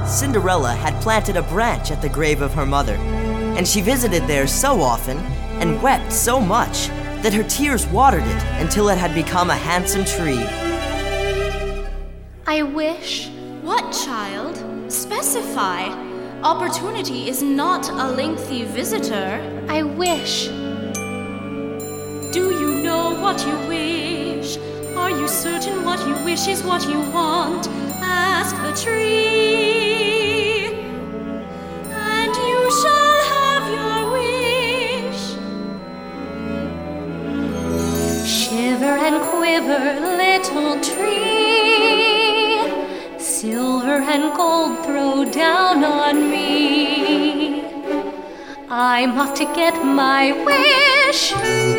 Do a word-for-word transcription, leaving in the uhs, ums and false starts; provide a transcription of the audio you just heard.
Cinderella had planted a branch at the grave of her mother, and she visited there so often and wept so much that her tears watered it until it had become a handsome tree. I wish. What, child? Specify. Opportunity is not a lengthy visitor. I wish. Do you know what you wish? Are you certain what you wish is what you want? Ask the tree, and you shall have your wish. Shiver and quiver, little tree, silver and gold throw down on me. I'm off to get my wish.